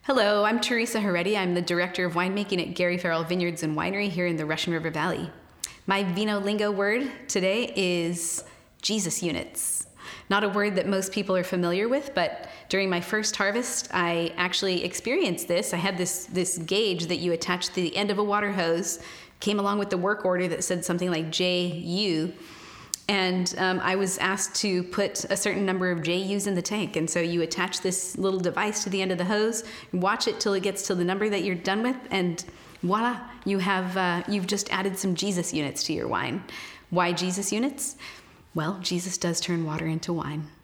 Hello, I'm Teresa Heredia. I'm the Director of Winemaking at Gary Farrell Vineyards and Winery here in the Russian River Valley. My Vino Lingo word today is Jesus units. Not a word that most people are familiar with, but during my first harvest, I actually experienced this. I had this gauge that you attach to the end of a water hose, came along with the work order that said something like JU. And I was asked to put a certain number of JUs in the tank. And so you attach this little device to the end of the hose, watch it till it gets to the number that you're done with, and voila, you've just added some Jesus units to your wine. Why Jesus units? Well, Jesus does turn water into wine.